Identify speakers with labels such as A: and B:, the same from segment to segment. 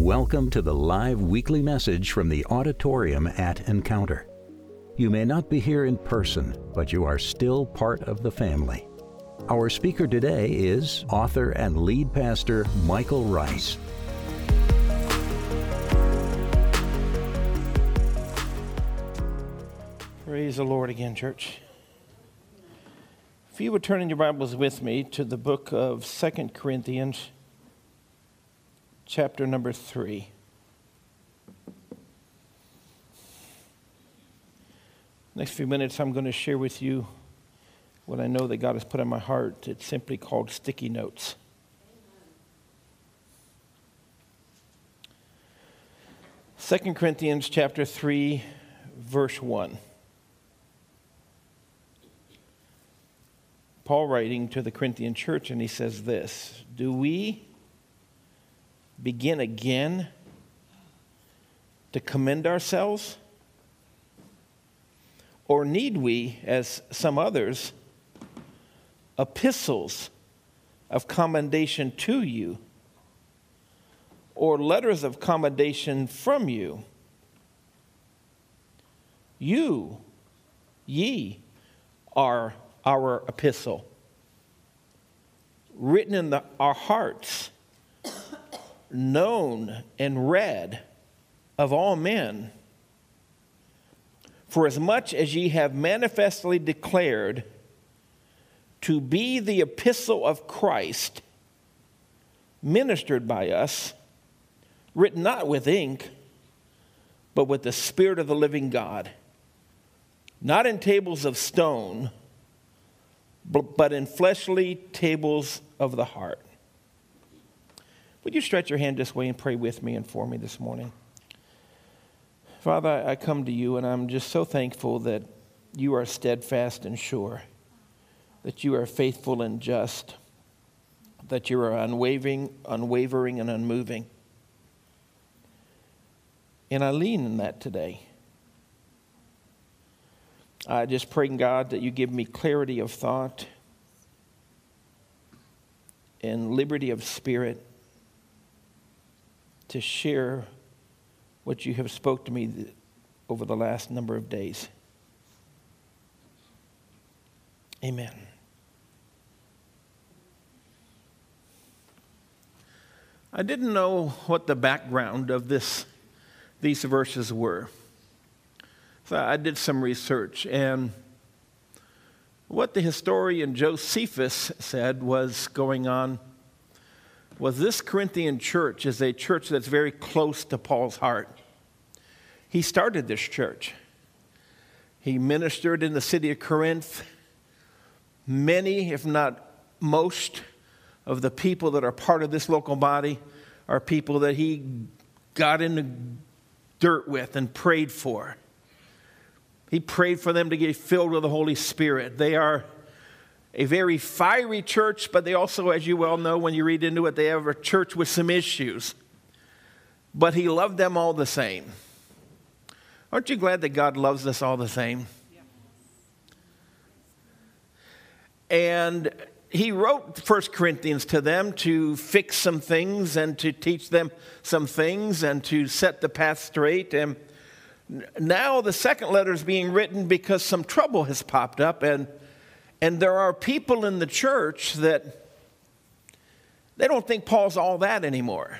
A: Welcome to the live weekly message from the auditorium at Encounter. You may not be here in person, but you are still part of the family. Our speaker today is author and lead pastor Michael Rice.
B: Praise the Lord again, church. If you would turn in your Bibles with me to the book of 2 Corinthians, chapter number 3. Next few minutes, I'm going to share with you what I know that God has put in my heart. It's simply called sticky notes. Second Corinthians chapter 3, verse 1. Paul writing to the Corinthian church, and he says this: do we begin again to commend ourselves? Or need we, as some others, epistles of commendation to you, or letters of commendation from you? Ye are our epistle, written in our hearts, known and read of all men. For as much as ye have manifestly declared to be the epistle of Christ, ministered by us, written not with ink, but with the Spirit of the living God, not in tables of stone, but in fleshly tables of the heart. Would you stretch your hand this way and pray with me and for me this morning? Father, I come to you, and I'm just so thankful that you are steadfast and sure, that you are faithful and just, that you are unwavering and unmoving. And I lean in that today. I just pray, God, that you give me clarity of thought and liberty of spirit to share what you have spoke to me over the last number of days. Amen. I didn't know what the background of these verses were. So I did some research, and what the historian Josephus said was going on was this Corinthian church is a church that's very close to Paul's heart. He started this church. He ministered in the city of Corinth. Many, if not most, of the people that are part of this local body are people that he got in the dirt with and prayed for. He prayed for them to get filled with the Holy Spirit. They are a very fiery church, but they also, as you well know when you read into it, they have a church with some issues. But he loved them all the same. Aren't you glad that God loves us all the same? Yeah. And he wrote 1 Corinthians to them to fix some things and to teach them some things and to set the path straight. And now the second letter is being written because some trouble has popped up, and there are people in the church that they don't think Paul's all that anymore.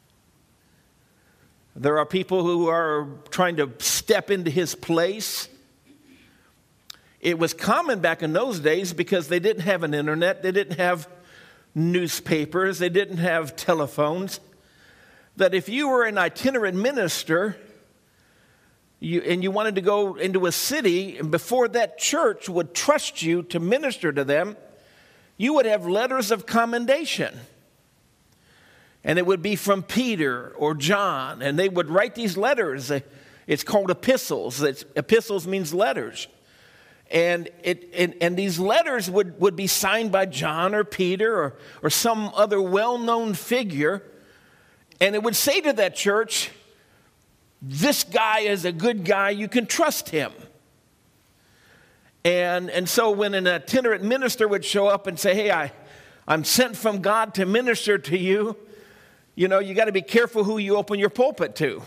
B: There are people who are trying to step into his place. It was common back in those days because they didn't have an internet, they didn't have newspapers, they didn't have telephones, that if you were an itinerant minister and you wanted to go into a city, and before that church would trust you to minister to them, you would have letters of commendation. And it would be from Peter or John, and they would write these letters. It's called epistles. Epistles means letters. And these letters would be signed by John or Peter or some other well-known figure. And it would say to that church, this guy is a good guy, you can trust him. And so when an itinerant minister would show up and say, hey, I'm sent from God to minister to you, You know, you got to be careful who you open your pulpit to.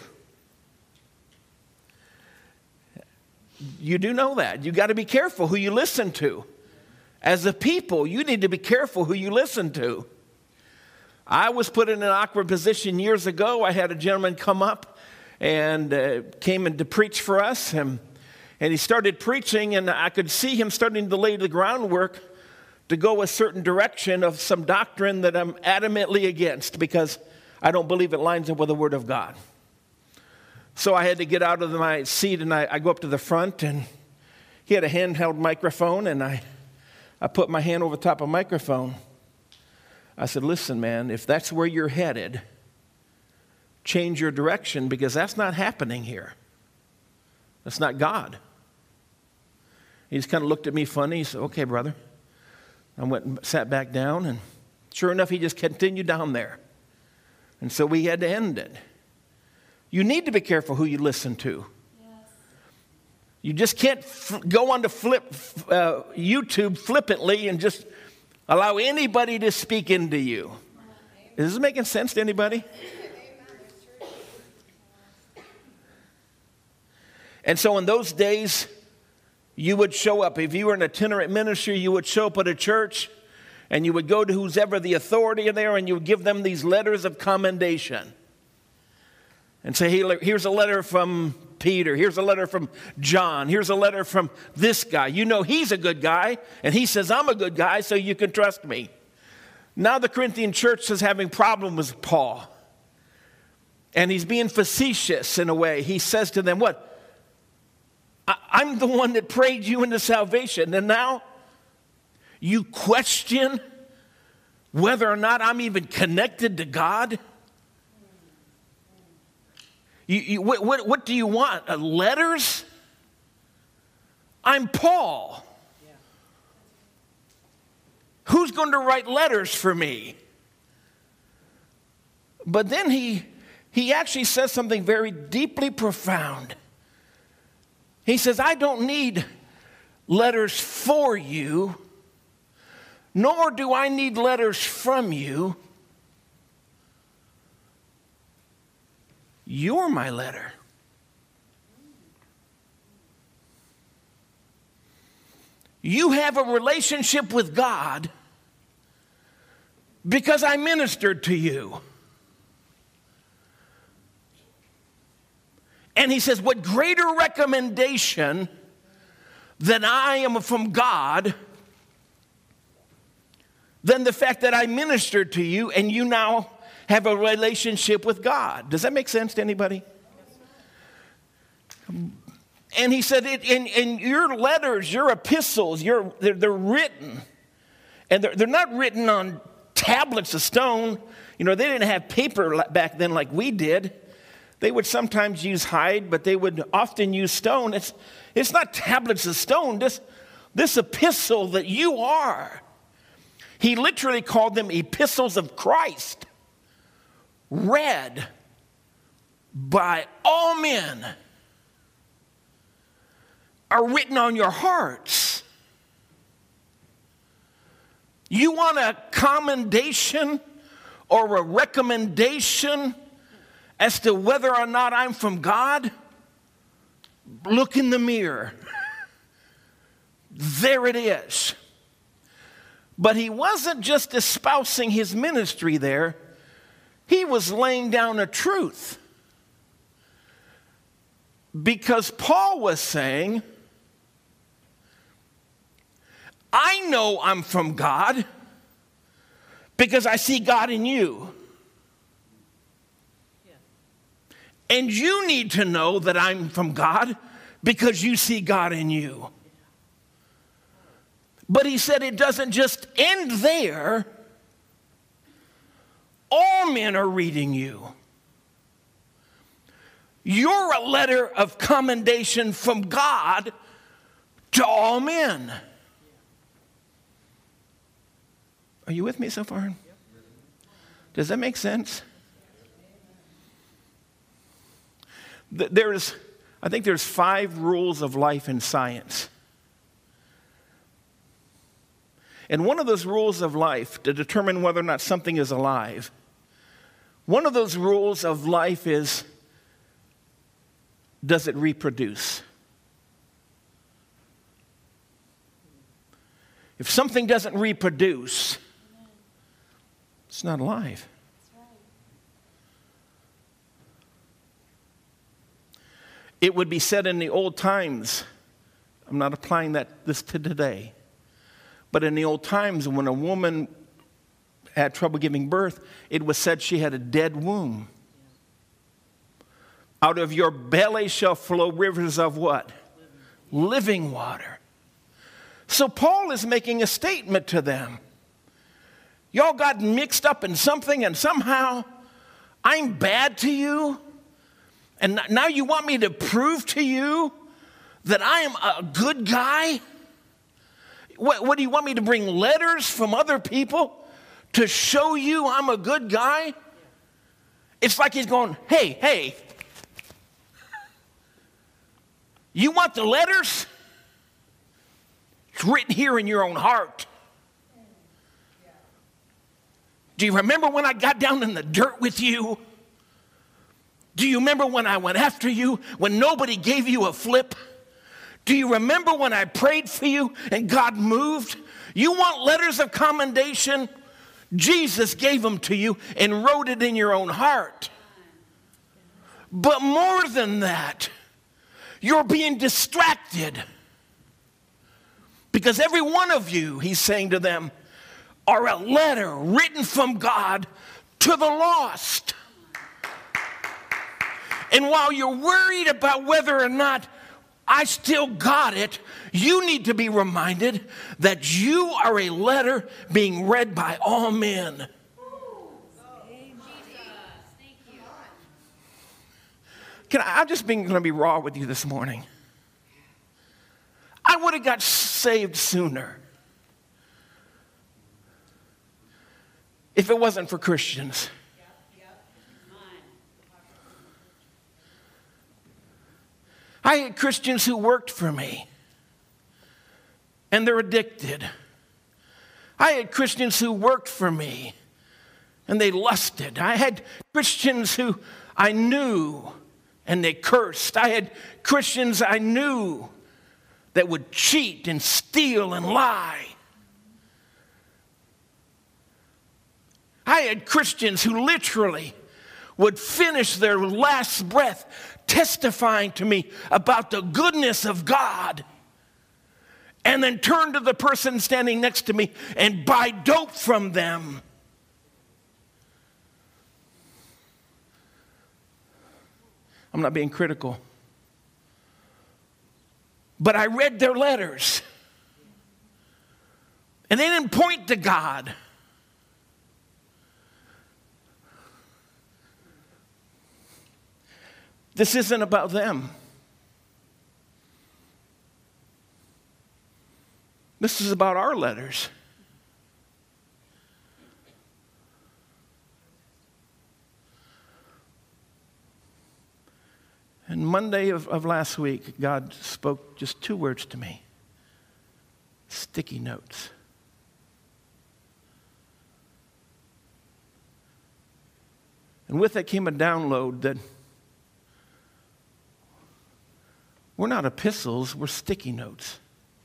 B: You do know that. You got to be careful who you listen to. As a people, you need to be careful who you listen to. I was put in an awkward position years ago. I had a gentleman come up and came in to preach for us. And he started preaching, and I could see him starting to lay the groundwork to go a certain direction of some doctrine that I'm adamantly against because I don't believe it lines up with the Word of God. So I had to get out of my seat, and I go up to the front, and he had a handheld microphone, and I put my hand over the top of the microphone. I said, listen, man, if that's where you're headed, change your direction because that's not happening here. That's not God. He just kind of looked at me funny. He said, okay, brother. I went and sat back down, and sure enough, he just continued down there. And so we had to end it. You need to be careful who you listen to. Yes. You just can't go on to YouTube flippantly and just allow anybody to speak into you. Is this making sense to anybody? And so in those days, you would show up. If you were an itinerant ministry, you would show up at a church and you would go to who's ever the authority there and you would give them these letters of commendation. And say, hey, here's a letter from Peter. Here's a letter from John. Here's a letter from this guy. You know he's a good guy, and he says I'm a good guy, so you can trust me. Now the Corinthian church is having problems with Paul. And he's being facetious in a way. He says to them, what? I'm the one that prayed you into salvation, and now you question whether or not I'm even connected to God? What do you want? Letters? I'm Paul. Yeah. Who's going to write letters for me? But then he actually says something very deeply profound. He says, I don't need letters for you, nor do I need letters from you. You're my letter. You have a relationship with God because I ministered to you. And he says, what greater recommendation than I am from God than the fact that I ministered to you and you now have a relationship with God. Does that make sense to anybody? And he said, in your letters, your epistles, they're written. And they're not written on tablets of stone. You know, they didn't have paper back then like we did. They would sometimes use hide, but they would often use stone. It's not tablets of stone. This epistle that you are. He literally called them epistles of Christ. Read by all men, are written on your hearts. You want a commendation or a recommendation as to whether or not I'm from God? Look in the mirror. There it is. But he wasn't just espousing his ministry there. He was laying down a truth. Because Paul was saying, I know I'm from God because I see God in you. Yeah. And you need to know that I'm from God because you see God in you. But he said it doesn't just end there. All men are reading you. You're a letter of commendation from God to all men. Are you with me so far? Does that make sense? I think there's 5 rules of life in science. And one of those rules of life to determine whether or not something is alive, One of those rules of life is, does it reproduce? If something doesn't reproduce, it's not alive. It would be said in the old times, I'm not applying this to today, but in the old times when a woman had trouble giving birth, it was said she had a dead womb. Out of your belly shall flow rivers of what? Living water. So Paul is making a statement to them. Y'all got mixed up in something and somehow I'm bad to you? And now you want me to prove to you that I am a good guy? What do you want me to bring letters from other people to show you I'm a good guy? It's like he's going, hey, you want the letters? It's written here in your own heart. Do you remember when I got down in the dirt with you? Do you remember when I went after you, when nobody gave you a flip? Do you remember when I prayed for you and God moved? You want letters of commendation? Jesus gave them to you and wrote it in your own heart. But more than that, you're being distracted. Because every one of you, he's saying to them, are a letter written from God to the lost. And while you're worried about whether or not I still got it, you need to be reminded that you are a letter being read by all men. I'm just going to be raw with you this morning. I would have got saved sooner if it wasn't for Christians. I had Christians who worked for me, and they're addicted. I had Christians who worked for me, and they lusted. I had Christians who I knew, and they cursed. I had Christians I knew that would cheat and steal and lie. I had Christians who literally would finish their last breath testifying to me about the goodness of God, and then turn to the person standing next to me and buy dope from them. I'm not being critical, but I read their letters, and they didn't point to God. This isn't about them. This is about our letters. And Monday of last week, God spoke just 2 words to me. Sticky notes. And with that came a download that we're not epistles, we're sticky notes.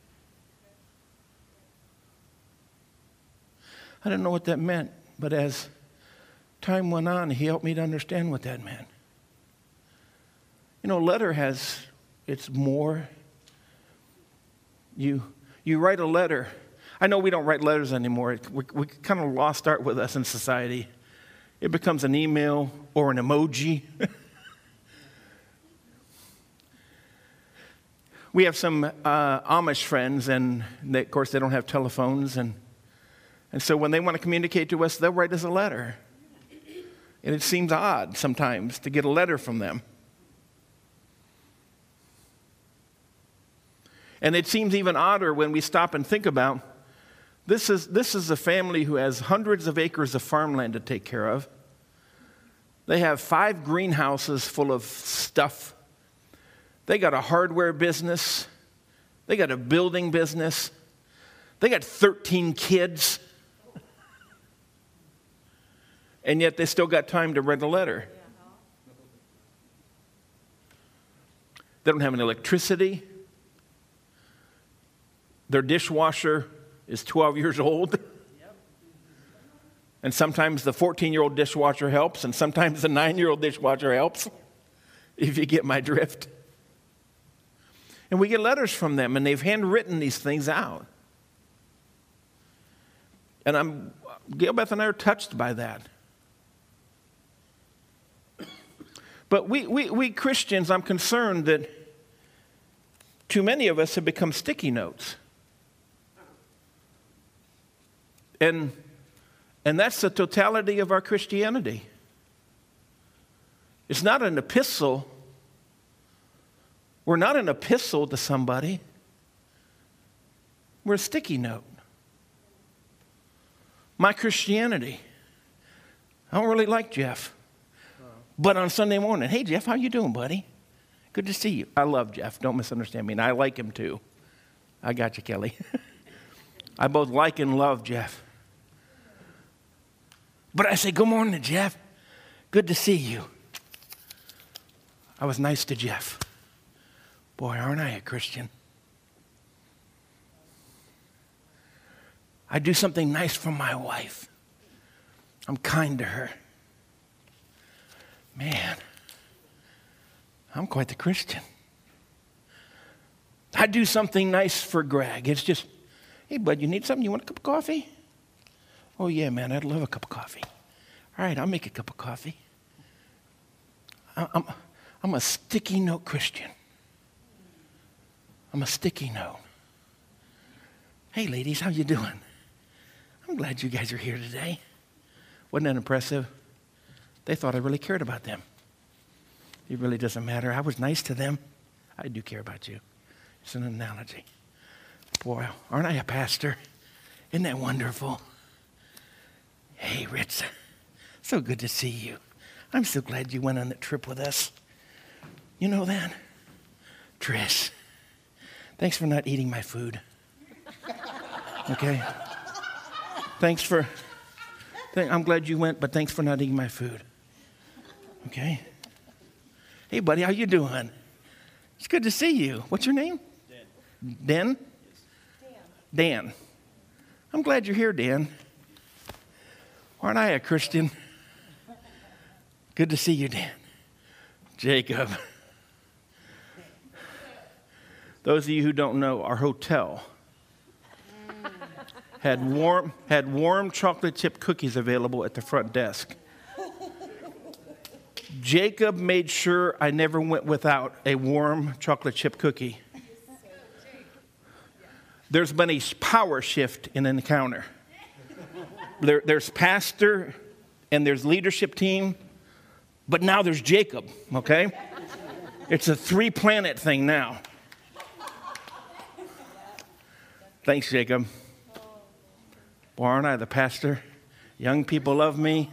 B: I didn't know what that meant, but as time went on, he helped me to understand what that meant. You know, a letter it's more. You write a letter. I know we don't write letters anymore. We kind of lost art with us in society. It becomes an email or an emoji. We have some Amish friends, and of course they don't have telephones, and so when they want to communicate to us, they'll write us a letter. And it seems odd sometimes to get a letter from them. And it seems even odder when we stop and think about, this is a family who has hundreds of acres of farmland to take care of. They have 5 greenhouses full of stuff. They got a hardware business. They got a building business. They got 13 kids. and yet they still got time to write a letter. They don't have any electricity. Their dishwasher is 12 years old. And sometimes the 14-year-old dishwasher helps, and sometimes the 9-year-old dishwasher helps, if you get my drift. And we get letters from them, and they've handwritten these things out. And Gail Beth and I are touched by that. But we Christians, I'm concerned that too many of us have become sticky notes. And that's the totality of our Christianity. It's not an epistle. We're not an epistle to somebody. We're a sticky note. My Christianity. I don't really like Jeff. But on Sunday morning, hey, Jeff, how you doing, buddy? Good to see you. I love Jeff. Don't misunderstand me. And I like him, too. I got you, Kelly. I both like and love Jeff. But I say, good morning, Jeff. Good to see you. I was nice to Jeff. Boy, aren't I a Christian? I do something nice for my wife. I'm kind to her. Man, I'm quite the Christian. I do something nice for Greg. It's just, hey, bud, you need something? You want a cup of coffee? Oh, yeah, man, I'd love a cup of coffee. All right, I'll make a cup of coffee. I'm a sticky note Christian. I'm a sticky note. Hey, ladies, how you doing? I'm glad you guys are here today. Wasn't that impressive? They thought I really cared about them. It really doesn't matter. I was nice to them. I do care about you. It's an analogy. Boy, aren't I a pastor? Isn't that wonderful? Hey, Ritz, so good to see you. I'm so glad you went on that trip with us. You know that? Trish, thanks for not eating my food. Okay? I'm glad you went, but thanks for not eating my food. Okay? Hey, buddy, how you doing? It's good to see you. What's your name? Dan. Dan? Yes. Dan. I'm glad you're here, Dan. Aren't I a Christian? Good to see you, Dan. Jacob. Those of you who don't know, our hotel had warm chocolate chip cookies available at the front desk. Jacob made sure I never went without a warm chocolate chip cookie. There's been a power shift in an encounter. There's pastor and there's leadership team, but now there's Jacob, okay? It's a 3-planet thing now. Thanks, Jacob. Boy, aren't I the pastor? Young people love me.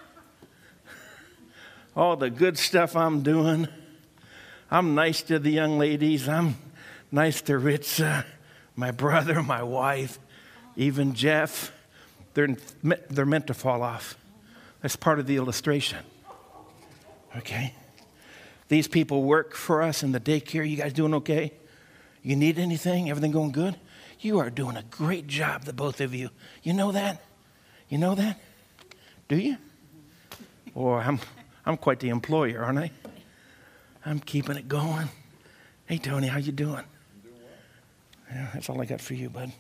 B: All the good stuff I'm doing. I'm nice to the young ladies. I'm nice to Ritza, my brother, my wife, even Jeff. They're meant to fall off. That's part of the illustration. Okay? These people work for us in the daycare. You guys doing okay? You need anything? Everything going good? You are doing a great job, the both of you. You know that? You know that? Do you? Boy, I'm quite the employer, aren't I? I'm keeping it going. Hey, Tony, how you doing? Doing well. Yeah, that's all I got for you, bud.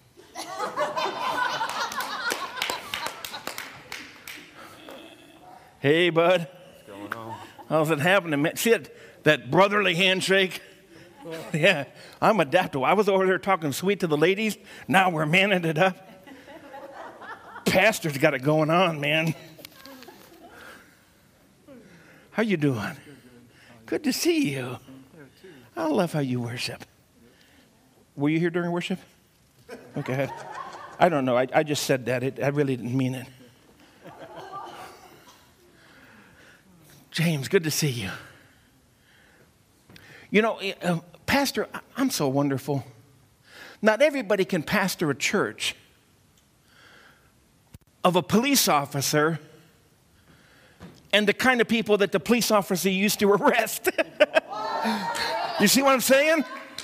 B: Hey, bud.
C: What's going on?
B: How's it happening, man? See that brotherly handshake? Yeah, I'm adaptable. I was over there talking sweet to the ladies. Now we're manning it up. Pastor's got it going on, man. How you doing? Good to see you. I love how you worship. Were you here during worship? Okay. I don't know. I just said that. I really didn't mean it. James, good to see you. You know, Pastor, I'm so wonderful. Not everybody can pastor a church of a police officer and the kind of people that the police officer used to arrest. You see what I'm saying?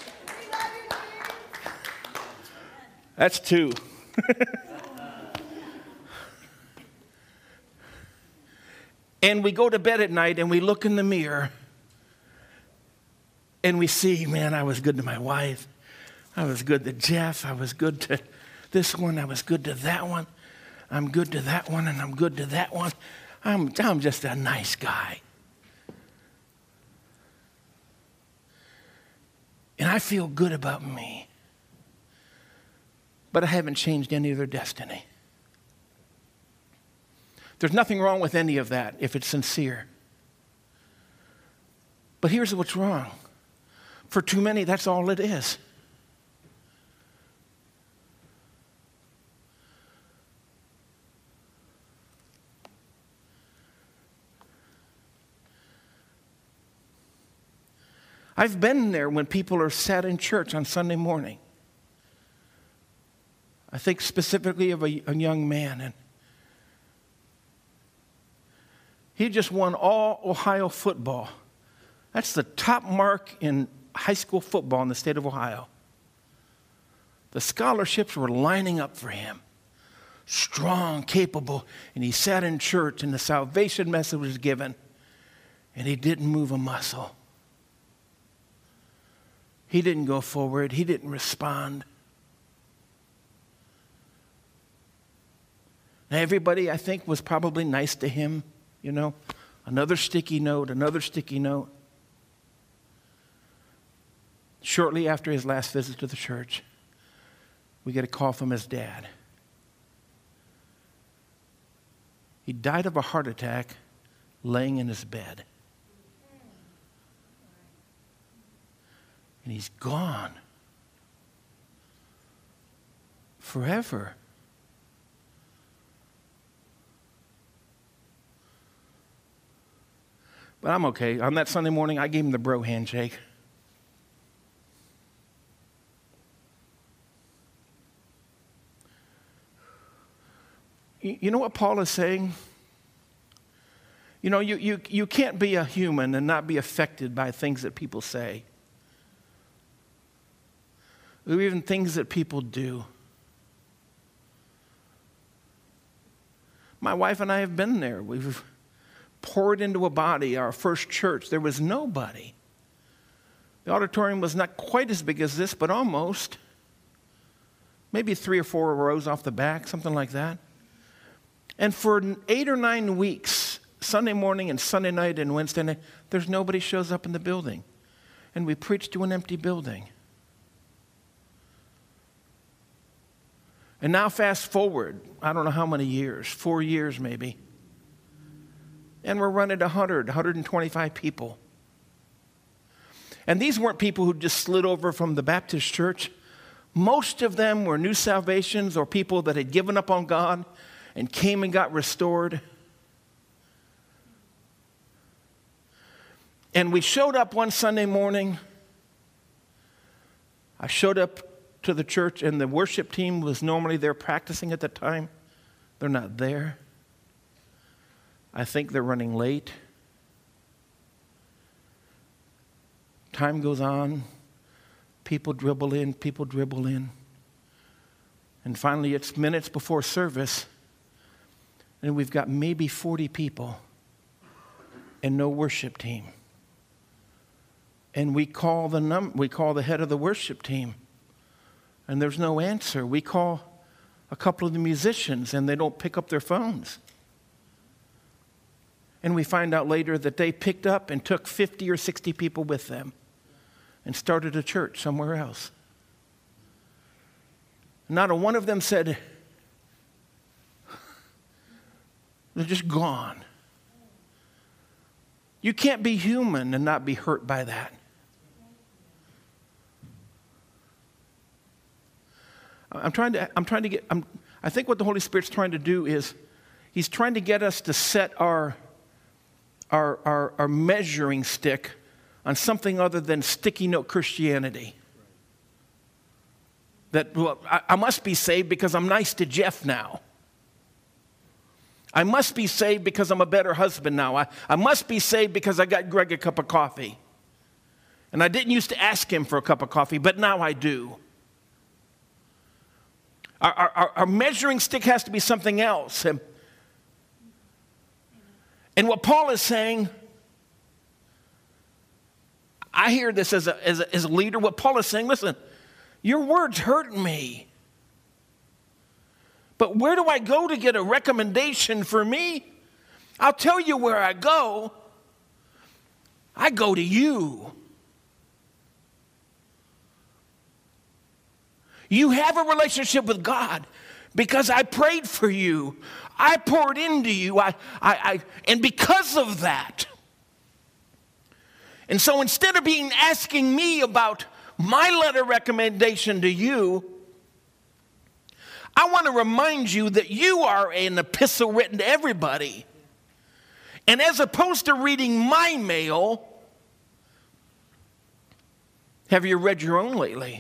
B: That's two. And we go to bed at night and we look in the mirror and we see, man, I was good to my wife. I was good to Jeff. I was good to this one. I was good to that one. I'm good to that one, and I'm good to that one. I'm just a nice guy. And I feel good about me. But I haven't changed any of their destiny. There's nothing wrong with any of that if it's sincere. But here's what's wrong. For too many, that's all it is. I've been there when people are sat in church on Sunday morning. I think specifically of a young man, and he just won all Ohio football. That's the top mark in high school football in the state of Ohio. The scholarships were lining up for him. Strong, capable, and he sat in church and the salvation message was given, and he didn't move a muscle. He didn't go forward. He didn't respond. Now, everybody, I think, was probably nice to him, you know. Another sticky note, another sticky note. Shortly after his last visit to the church, we get a call from his dad. He died of a heart attack laying in his bed. And he's gone forever. But I'm okay. On that Sunday morning, I gave him the bro handshake. You know what Paul is saying? You know, you can't be a human and not be affected by things that people say. Or even things that people do. My wife and I have been there. We've poured into a body, our first church. There was nobody. The auditorium was not quite as big as this, but almost. Maybe 3 or 4 rows off the back, something like that. And for 8 or 9 weeks, Sunday morning and Sunday night and Wednesday night, there's nobody shows up in the building. And we preach to an empty building. And now fast forward, I don't know how many years, 4 years maybe. And we're running 125 people. And these weren't people who just slid over from the Baptist church. Most of them were new salvations or people that had given up on God and came and got restored. And we showed up one Sunday morning. I showed up to the church, and the worship team was normally there practicing at the time. They're not there. I think they're running late. Time goes on. People dribble in, people dribble in. And finally, it's minutes before service, and we've got maybe 40 people and no worship team. And we call the head of the worship team, and there's no answer. We call a couple of the musicians, and they don't pick up their phones. And we find out later that they picked up and took 50 or 60 people with them and started a church somewhere else. Not a one of them said, they're just gone. You can't be human and not be hurt by that. I think what the Holy Spirit's trying to do is He's trying to get us to set our measuring stick on something other than sticky note Christianity. That, well, I must be saved because I'm nice to Jeff now. I must be saved because I'm a better husband now. I must be saved because I got Greg a cup of coffee. And I didn't used to ask him for a cup of coffee, but now I do. Our measuring stick has to be something else. And what Paul is saying, I hear this as a leader. What Paul is saying, listen, your words hurt me. But where do I go to get a recommendation for me? I'll tell you where I go. I go to you. You have a relationship with God because I prayed for you. I poured into you. And because of that. And so instead of asking me about my letter recommendation to you, I want to remind you that you are an epistle written to everybody. And as opposed to reading my mail, have you read your own lately?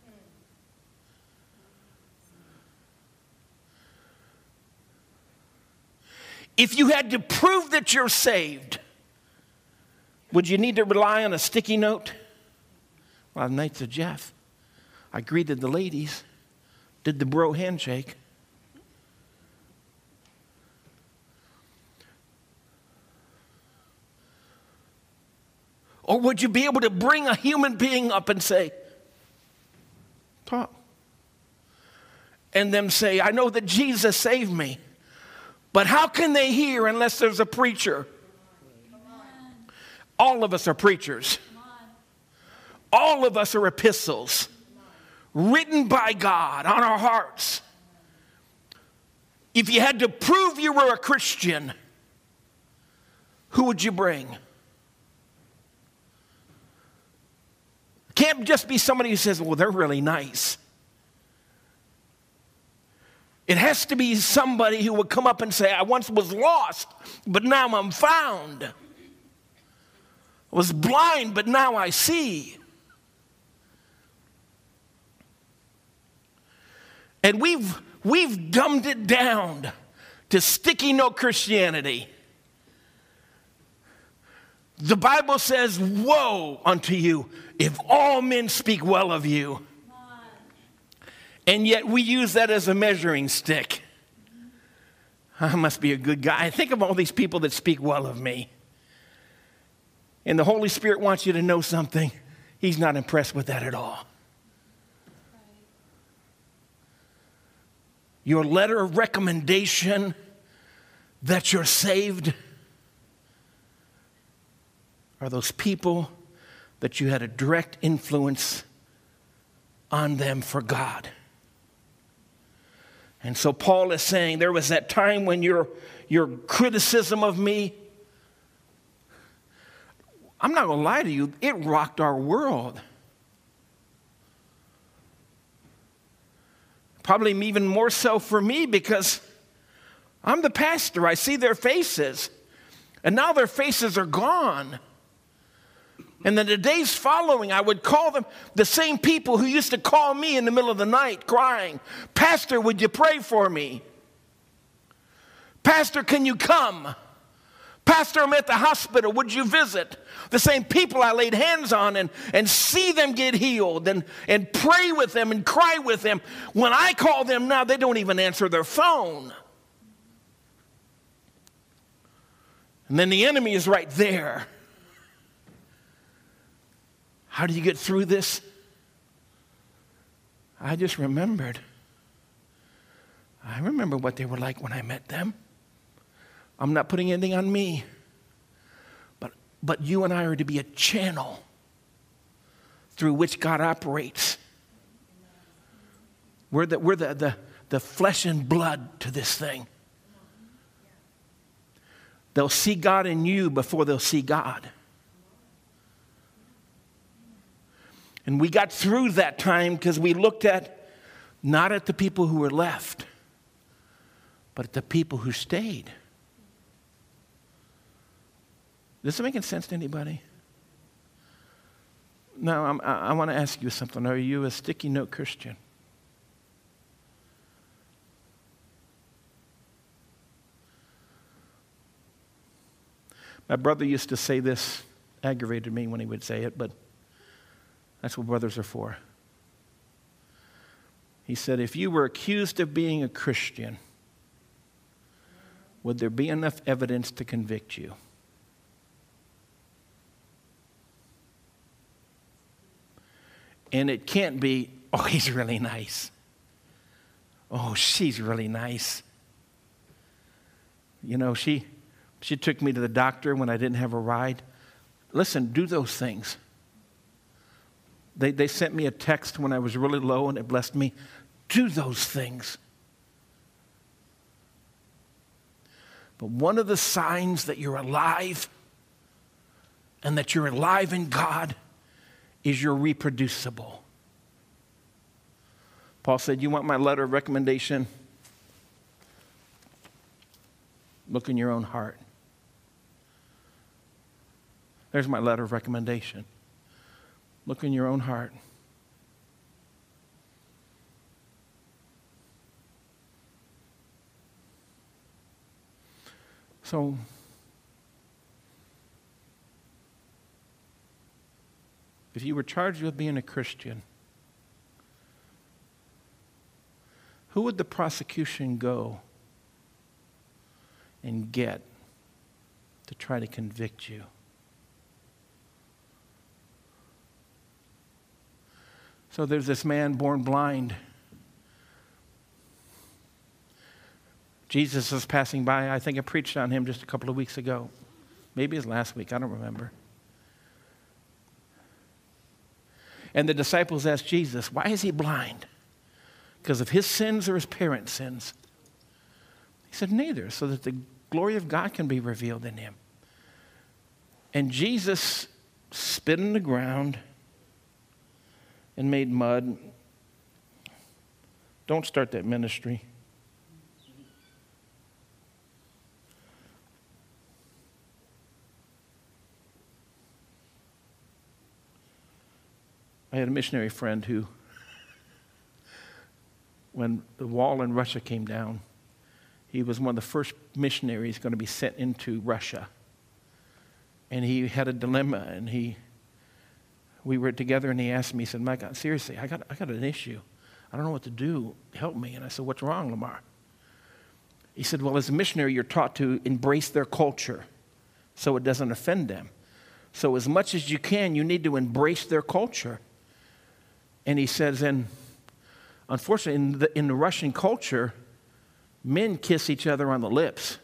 B: If you had to prove that you're saved, would you need to rely on a sticky note? Well, Knights of Jeff, I greeted the ladies, did the bro handshake. Or would you be able to bring a human being up and say, talk? And them say, I know that Jesus saved me. But how can they hear unless there's a preacher? All of us are preachers. All of us are epistles written by God on our hearts. If you had to prove you were a Christian, who would you bring? Can't just be somebody who says, well, they're really nice. It has to be somebody who would come up and say, I once was lost, but now I'm found. I was blind, but now I see. And we've dumbed it down to sticky note Christianity. The Bible says, woe unto you if all men speak well of you. And yet we use that as a measuring stick. I must be a good guy. Think of all these people that speak well of me. And the Holy Spirit wants you to know something. He's not impressed with that at all. Your letter of recommendation that you're saved are those people that you had a direct influence on them for God. And so Paul is saying there was that time when your criticism of me, I'm not going to lie to you, it rocked our world. Probably even more so for me because I'm the pastor. I see their faces. And now their faces are gone. And then the days following, I would call them the same people who used to call me in the middle of the night crying, Pastor, would you pray for me? Pastor, can you come? Pastor, I'm at the hospital. Would you visit? The same people I laid hands on and see them get healed and pray with them and cry with them. When I call them now, they don't even answer their phone. And then the enemy is right there. How do you get through this? I just remembered. I remember what they were like when I met them. I'm not putting anything on me. But you and I are to be a channel through which God operates. We're the flesh and blood to this thing. They'll see God in you before they'll see God. And we got through that time because we looked at, not at the people who were left, but at the people who stayed. Does it make sense to anybody? Now, I want to ask you something. Are you a sticky note Christian? My brother used to say this, aggravated me when he would say it, but that's what brothers are for. He said, if you were accused of being a Christian, would there be enough evidence to convict you? And it can't be, oh, he's really nice. Oh, she's really nice. You know, she took me to the doctor when I didn't have a ride. Listen, do those things. They sent me a text when I was really low and it blessed me. Do those things. But one of the signs that you're alive and that you're alive in God is you're reproducible. Paul said, you want my letter of recommendation? Look in your own heart. There's my letter of recommendation. Look in your own heart. So, if you were charged with being a Christian, who would the prosecution go and get to try to convict you? So there's this man born blind. Jesus is passing by. I think I preached on him just a couple of weeks ago. Maybe it was last week. I don't remember. And the disciples asked Jesus, why is he blind? Because of his sins or his parents' sins? He said, neither, so that the glory of God can be revealed in him. And Jesus spit in the ground and made mud. Don't start that ministry. I had a missionary friend who, when the wall in Russia came down, he was one of the first missionaries going to be sent into Russia. And he had a dilemma, and we were together, and he asked me, he said, Mike, seriously, I got an issue. I don't know what to do. Help me. And I said, what's wrong, Lamar? He said, well, as a missionary, you're taught to embrace their culture so it doesn't offend them. So as much as you can, you need to embrace their culture. And he says, and unfortunately, in the Russian culture, men kiss each other on the lips.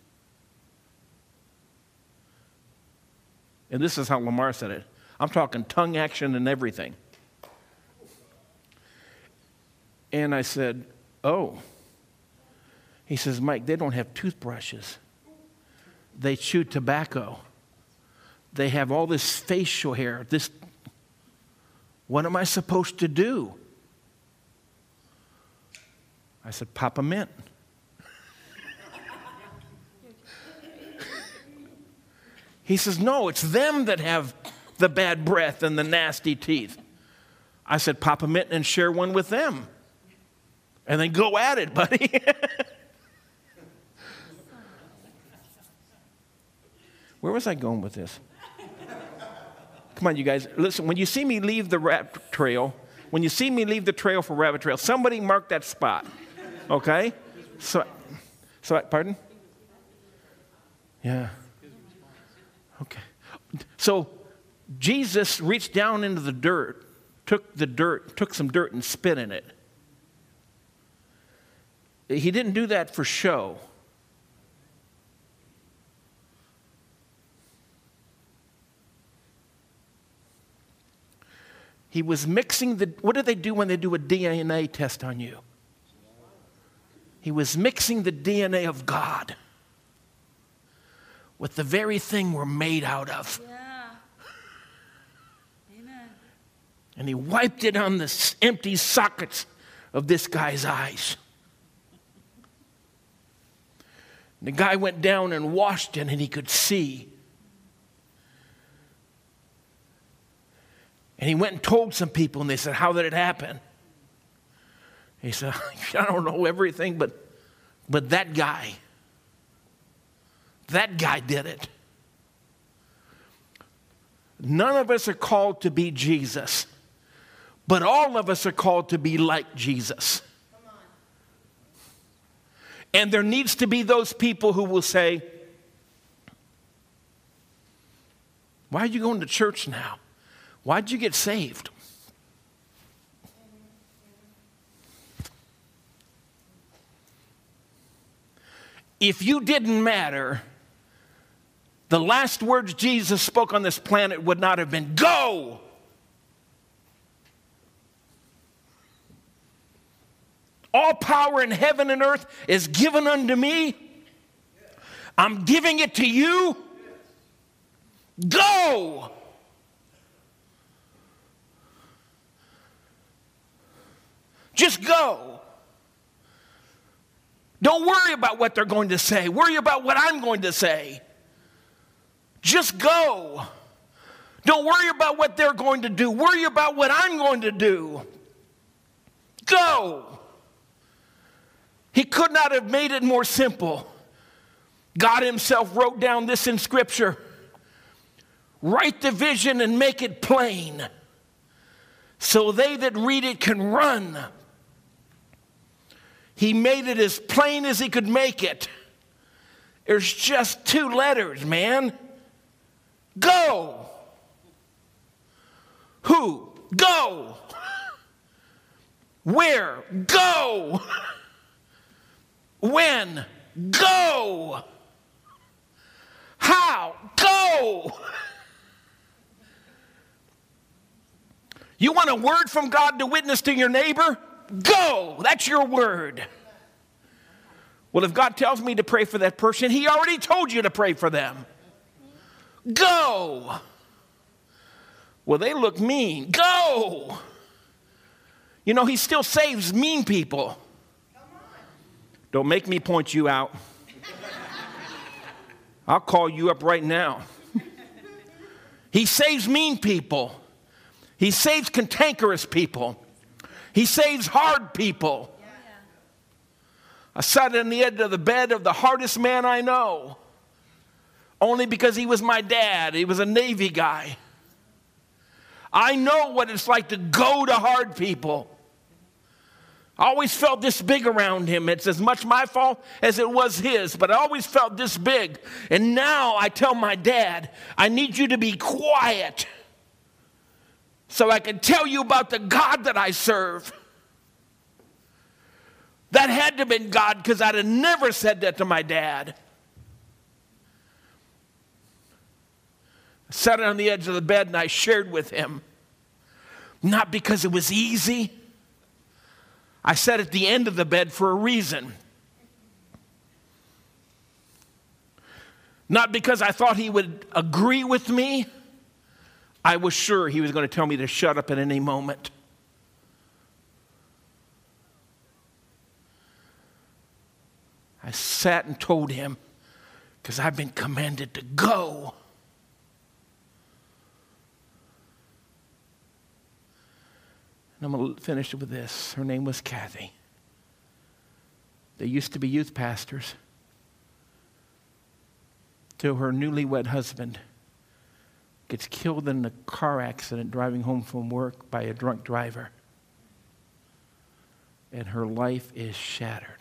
B: And this is how Lamar said it. I'm talking tongue action and everything. And I said, oh. He says, Mike, they don't have toothbrushes. They chew tobacco. They have all this facial hair. What am I supposed to do? I said, pop a mint. He says, no, it's them that have the bad breath and the nasty teeth. I said, pop a mint and share one with them. And then go at it, buddy. Where was I going with this? Come on, you guys. Listen, when you see me leave the rabbit trail, when you see me leave the trail for rabbit trail, somebody mark that spot. Okay? So pardon? Yeah. Okay. So Jesus reached down into the dirt, took some dirt and spit in it. He didn't do that for show. He was mixing what do they do when they do a DNA test on you? He was mixing the DNA of God with the very thing we're made out of.
C: Yeah. Amen.
B: And he wiped it on the empty sockets of this guy's eyes. And the guy went down and washed it, and he could see. And he went and told some people, and they said, how did it happen? He said, I don't know everything, but that guy did it. None of us are called to be Jesus, but all of us are called to be like Jesus. And there needs to be those people who will say, why are you going to church now? Why'd you get saved? If you didn't matter, the last words Jesus spoke on this planet would not have been, go! All power in heaven and earth is given unto me. I'm giving it to you. Go! Just go. Don't worry about what they're going to say. Worry about what I'm going to say. Just go. Don't worry about what they're going to do. Worry about what I'm going to do. Go. He could not have made it more simple. God himself wrote down this in Scripture. Write the vision and make it plain, so they that read it can run. He made it as plain as he could make it. There's just 2 letters, man. Go. Who? Go. Where? Go. When? Go. How? Go. You want a word from God to witness to your neighbor? Go. That's your word. Well, if God tells me to pray for that person, he already told you to pray for them. Go. Well, they look mean. Go. You know, he still saves mean people. Don't make me point you out. I'll call you up right now. He saves mean people. He saves cantankerous people. He saves hard people. Yeah. I sat on the edge of the bed of the hardest man I know, only because he was my dad. He was a Navy guy. I know what it's like to go to hard people. I always felt this big around him. It's as much my fault as it was his, but I always felt this big. And now I tell my dad, I need you to be quiet so I can tell you about the God that I serve. That had to have been God, because I'd have never said that to my dad. I sat on the edge of the bed and I shared with him. Not because it was easy. I sat at the end of the bed for a reason. Not because I thought he would agree with me. I was sure he was going to tell me to shut up at any moment. I sat and told him, because I've been commanded to go. And I'm going to finish with this. Her name was Kathy. They used to be youth pastors till her newlywed husband gets killed in a car accident driving home from work by a drunk driver. And her life is shattered.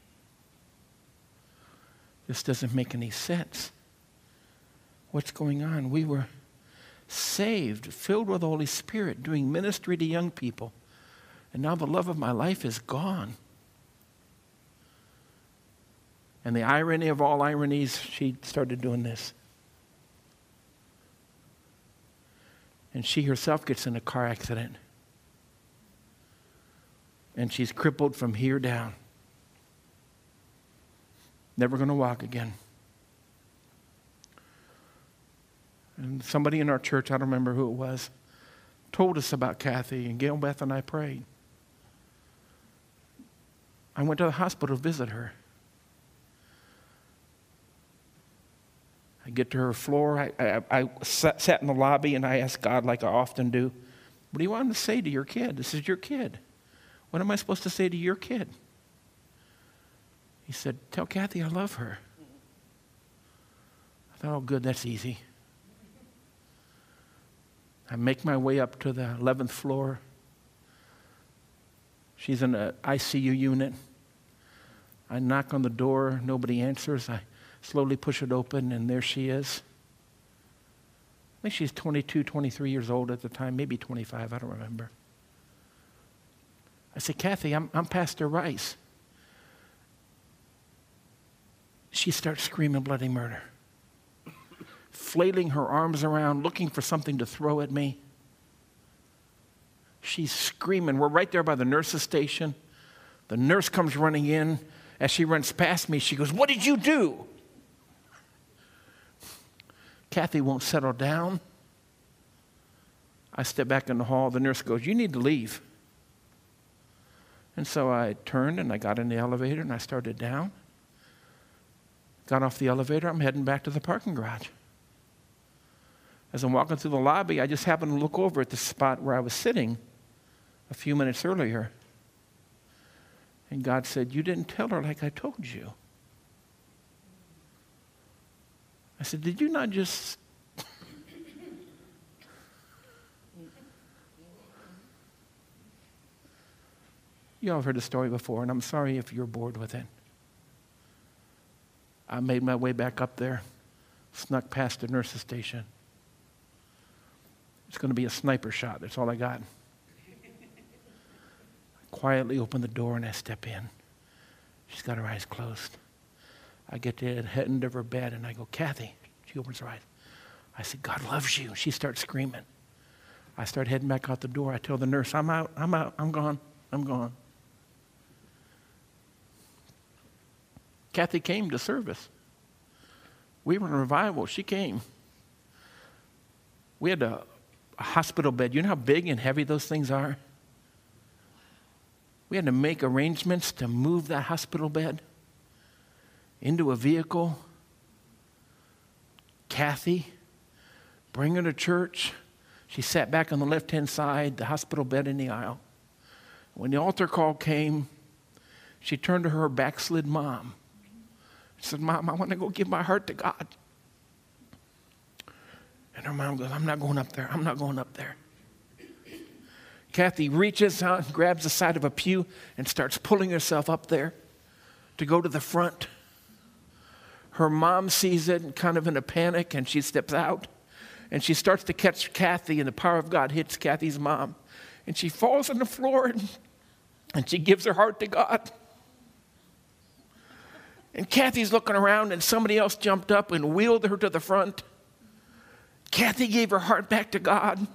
B: This doesn't make any sense. What's going on? We were saved, filled with the Holy Spirit, doing ministry to young people. And now the love of my life is gone. And the irony of all ironies, she started doing this. And she herself gets in a car accident. And she's crippled from here down. Never going to walk again. And somebody in our church, I don't remember who it was, told us about Kathy, and Gail, Beth, and I prayed. I went to the hospital to visit her. I get to her floor. I sat in the lobby, and I asked God, like I often do, what do you want to say to your kid? This is your kid. What am I supposed to say to your kid? He said, tell Kathy I love her. I thought, oh, good, that's easy. I make my way up to the 11th floor. She's in an ICU unit. I knock on the door. Nobody answers. I slowly push it open, and there she is. I think she's 22, 23 years old at the time, maybe 25, I don't remember. I said, Kathy, I'm Pastor Rice. She starts screaming bloody murder, flailing her arms around, looking for something to throw at me. She's screaming. We're right there by the nurse's station. The nurse comes running in. As she runs past me, she goes, what did you do? Kathy won't settle down. I step back in the hall. The nurse goes, you need to leave. And so I turned and I got in the elevator and I started down. Got off the elevator. I'm heading back to the parking garage. As I'm walking through the lobby, I just happened to look over at the spot where I was sitting a few minutes earlier. And God said, you didn't tell her like I told you. I said, did you not just... You all have heard the story before, and I'm sorry if you're bored with it. I made my way back up there, snuck past the nurse's station. It's going to be a sniper shot. That's all I got. I quietly open the door and I step in. She's got her eyes closed. I get to the end of her bed and I go, Kathy. She opens her eyes. I said, God loves you. She starts screaming. I start heading back out the door. I tell the nurse, I'm out, I'm gone. Kathy came to service. We were in revival. She came. We had a hospital bed. You know how big and heavy those things are? We had to make arrangements to move that hospital bed into a vehicle. Kathy, bring her to church. She sat back on the left-hand side, the hospital bed in the aisle. When the altar call came, she turned to her backslid mom. She said, Mom, I want to go give my heart to God. And her mom goes, I'm not going up there. Kathy reaches out, grabs the side of a pew, and starts pulling herself up there to go to the front. Her mom sees it and kind of in a panic, and she steps out. And she starts to catch Kathy, and the power of God hits Kathy's mom. And she falls on the floor, and she gives her heart to God. And Kathy's looking around, and somebody else jumped up and wheeled her to the front. Kathy gave her heart back to God.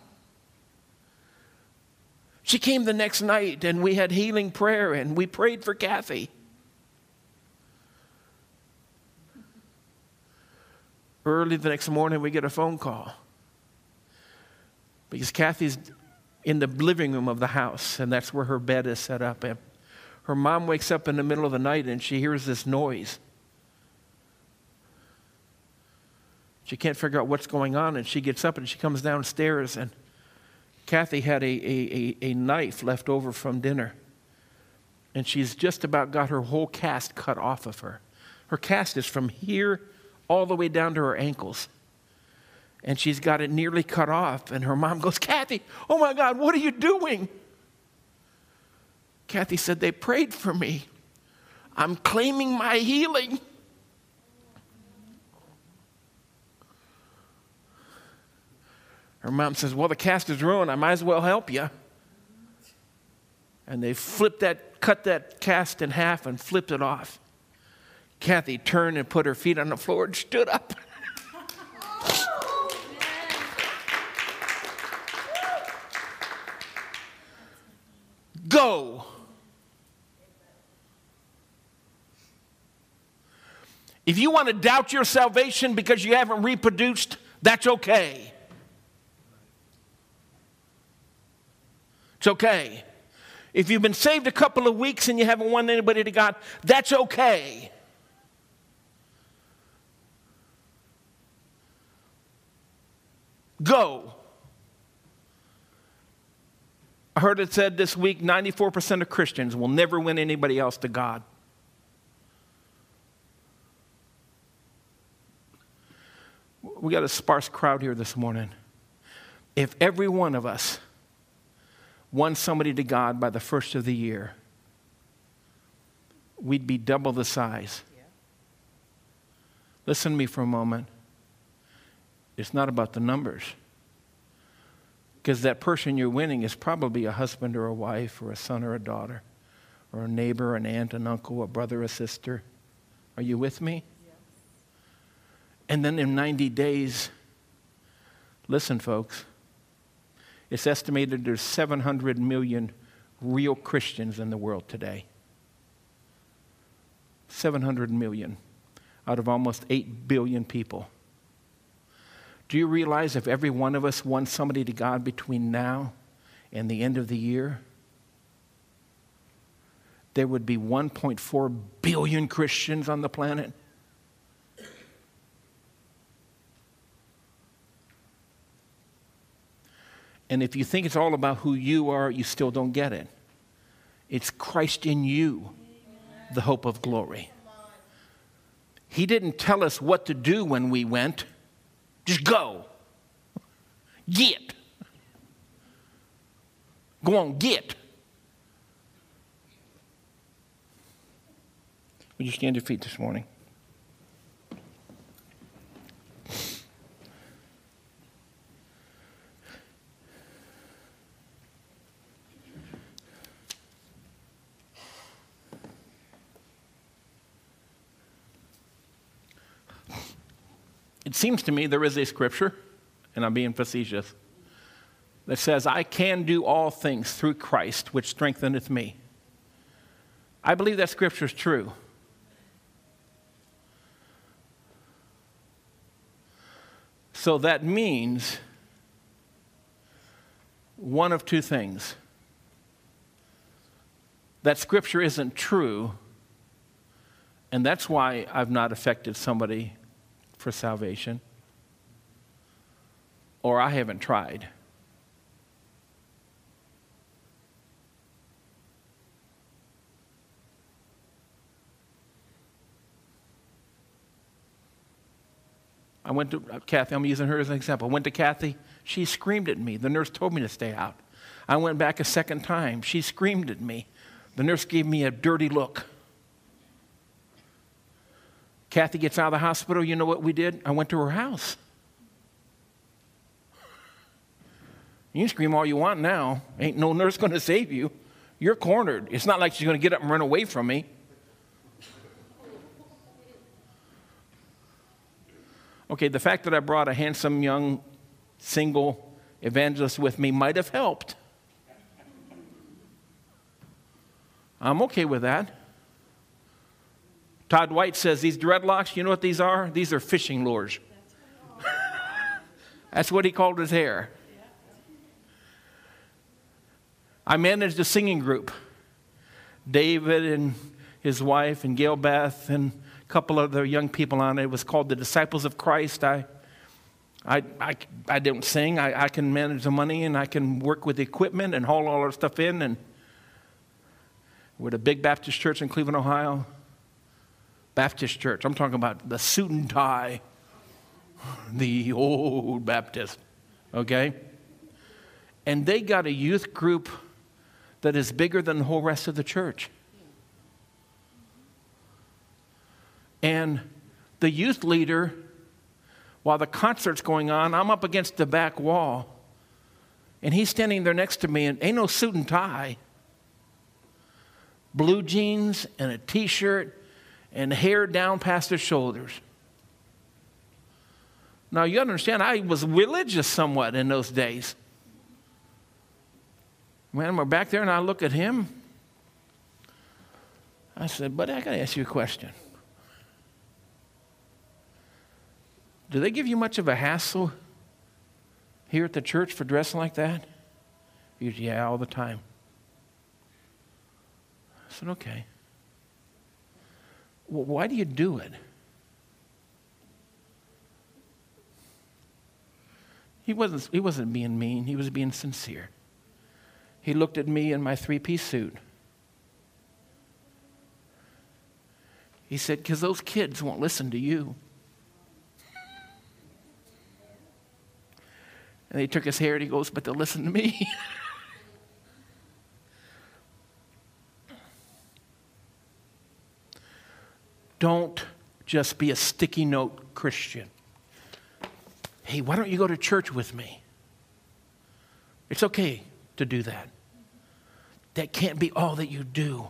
B: She came the next night, and we had healing prayer, and we prayed for Kathy. Early the next morning, we get a phone call. Because Kathy's in the living room of the house, and that's where her bed is set up. And her mom wakes up in the middle of the night, and she hears this noise. She can't figure out what's going on, and she gets up and she comes downstairs, and Kathy had a knife left over from dinner. And she's just about got her whole cast cut off of her. Her cast is from here all the way down to her ankles. And she's got it nearly cut off. And her mom goes, Kathy, oh my God, what are you doing? Kathy said, they prayed for me. I'm claiming my healing. Her mom says, well, the cast is ruined. I might as well help you. And they cut that cast in half and flipped it off. Kathy turned and put her feet on the floor and stood up. Go. If you want to doubt your salvation because you haven't reproduced, that's okay. It's okay. If you've been saved a couple of weeks and you haven't won anybody to God, that's okay. Go. I heard it said this week, 94% of Christians will never win anybody else to God. We got a sparse crowd here this morning. If every one of us won somebody to God by the first of the year, we'd be double the size. Yeah. Listen to me for a moment. It's not about the numbers. Because that person you're winning is probably a husband or a wife or a son or a daughter or a neighbor, an aunt, an uncle, a brother, a sister. Are you with me? Yeah. And then in 90 days, listen, folks, it's estimated there's 700 million real Christians in the world today. 700 million out of almost 8 billion people. Do you realize if every one of us won somebody to God between now and the end of the year, there would be 1.4 billion Christians on the planet? And if you think it's all about who you are, you still don't get it. It's Christ in you, the hope of glory. He didn't tell us what to do when we went. Just go. Get. Go on, get. Would you stand to your feet this morning? It seems to me there is a scripture, and I'm being facetious, that says, I can do all things through Christ, which strengtheneth me. I believe that scripture is true. So that means one of two things. That scripture isn't true, and that's why I've not affected somebody for salvation, or I haven't tried. I went to Kathy, I'm using her as an example. I went to Kathy, she screamed at me. The nurse told me to stay out. I went back a second time, she screamed at me. The nurse gave me a dirty look. Kathy gets out of the hospital, you know what we did? I went to her house. You can scream all you want now. Ain't no nurse going to save you. You're cornered. It's not like she's going to get up and run away from me. Okay, the fact that I brought a handsome, young, single evangelist with me might have helped. I'm okay with that. Todd White says these dreadlocks, you know what these are? These are fishing lures. That's what he called his hair. I managed a singing group. David and his wife and Gail Beth and a couple other young people on it. It was called the Disciples of Christ. I don't sing. I can manage the money and I can work with the equipment and haul all our stuff in. And we're at a big Baptist church in Cleveland, Ohio. Baptist church. I'm talking about the suit and tie, the old Baptist, okay? And they got a youth group that is bigger than the whole rest of the church. And the youth leader, while the concert's going on, I'm up against the back wall, and he's standing there next to me, and ain't no suit and tie. Blue jeans and a T-shirt, and hair down past his shoulders. Now, you understand, I was religious somewhat in those days. Man, we're back there, and I look at him. I said, buddy, I got to ask you a question. Do they give you much of a hassle here at the church for dressing like that? He said, yeah, all the time. I said, okay. Well, why do you do it? He wasn't being mean. He was being sincere. He looked at me in my three-piece suit. He said, because those kids won't listen to you. And he took his hair and he goes, but they'll listen to me. Don't just be a sticky note Christian. Hey, why don't you go to church with me? It's okay to do that. That can't be all that you do.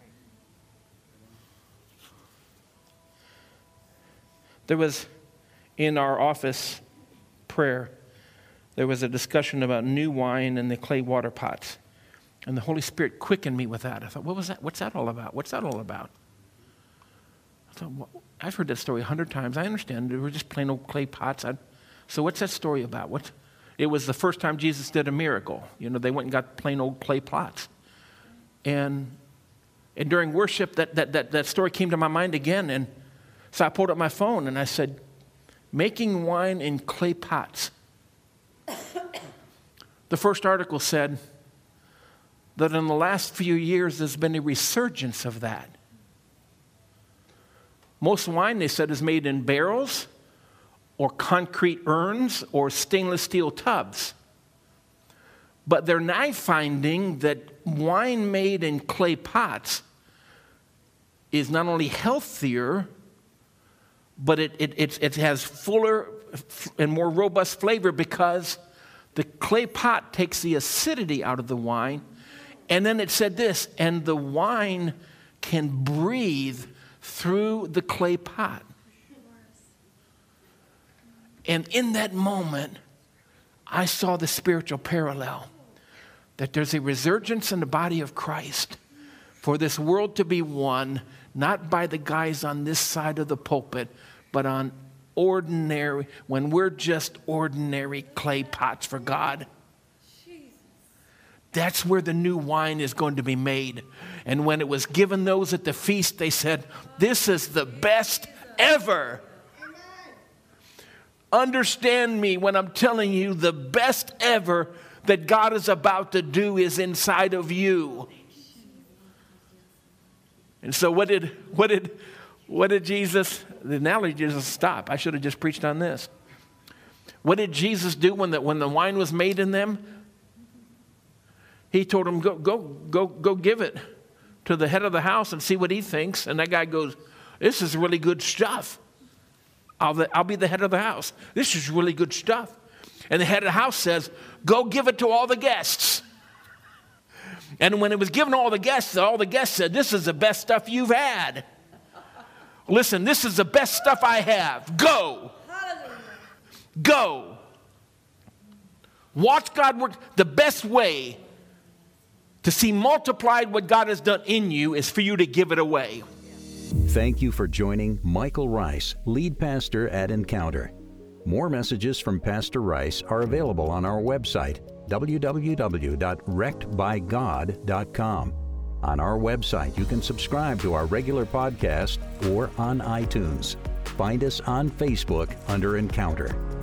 B: There was, in our office prayer, there was a discussion about new wine and the clay water pots. And the Holy Spirit quickened me with that. I thought, what was that? What's that all about? What's that all about? I thought, well, I've heard that story 100 times. I understand. They were just plain old clay pots. So what's that story about? It was the first time Jesus did a miracle. They went and got plain old clay pots. And during worship, that story came to my mind again. And so I pulled up my phone and I said, making wine in clay pots. The first article said that in the last few years there's been a resurgence of that. Most wine, they said, is made in barrels or concrete urns or stainless steel tubs. But they're now finding that wine made in clay pots is not only healthier, but it has fuller and more robust flavor because the clay pot takes the acidity out of the wine. And then it said this, and the wine can breathe through the clay pot. And in that moment, I saw the spiritual parallel, that there's a resurgence in the body of Christ for this world to be won, not by the guys on this side of the pulpit, but on ordinary, when we're just ordinary clay pots for God. That's where the new wine is going to be made. And when it was given those at the feast, they said, this is the best ever. Understand me when I'm telling you the best ever that God is about to do is inside of you. And so what did Jesus, the analogy doesn't stop. I should have just preached on this. What did Jesus do when the wine was made in them? He told him, go give it to the head of the house and see what he thinks. And that guy goes, this is really good stuff. I'll be the head of the house. This is really good stuff. And the head of the house says, go give it to all the guests. And when it was given to all the guests said, this is the best stuff you've had. Listen, this is the best stuff I have. Go. Hallelujah. Go. Watch God work. The best way to see multiplied what God has done in you is for you to give it away.
A: Thank you for joining Michael Rice, lead pastor at Encounter. More messages from Pastor Rice are available on our website, www.wreckedbygod.com. On our website, you can subscribe to our regular podcast or on iTunes. Find us on Facebook under Encounter.